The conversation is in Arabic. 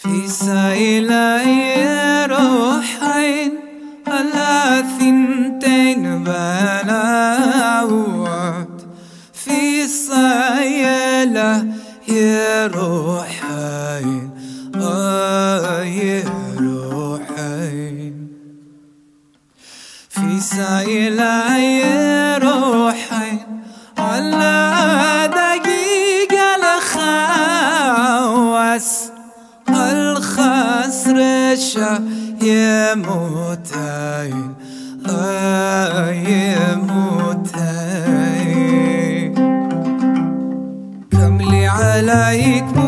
في سيلة روحين على ثنتين بلاوت في سيلة يا روحين يا روحين في سيلة يا روحين على دقيقة الخواس الخسر يموتين يموتين كم لي عليك